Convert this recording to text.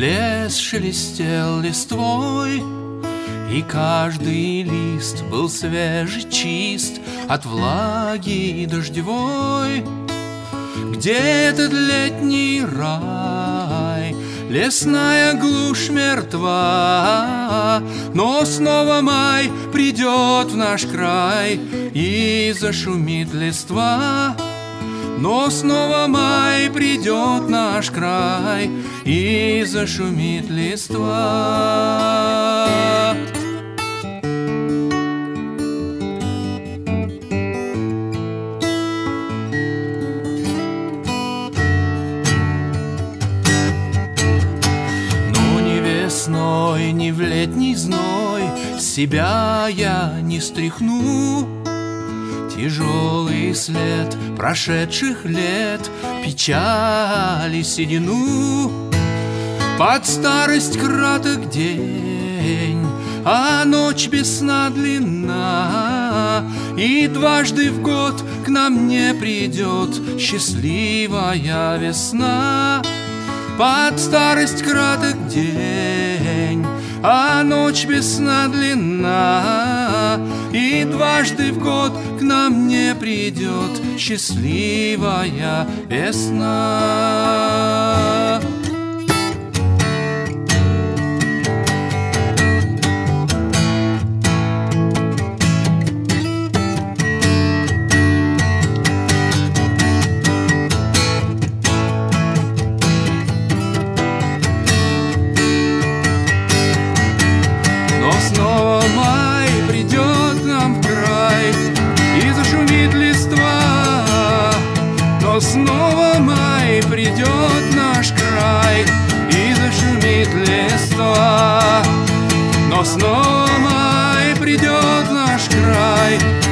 Лес шелестел листвой, и каждый лист был свежий, чист от влаги дождевой. Где этот летний рай? Лесная глушь мертва, но снова май придет в наш край и зашумит листва. Но снова май придет в наш край и зашумит листва. Весной, ни в летний зной себя я не стряхну. Тяжелый след прошедших лет, печали, седину. Под старость краток день, а ночь без сна длинна, и дважды в год к нам не придет счастливая весна. Под старость краток день, а ночь без сна длинна, и дважды в год к нам не придет счастливая весна. Снова май придет к нам в край и зашумит листва. Но снова май придет в наш край и зашумит листва. Но снова май придет в наш край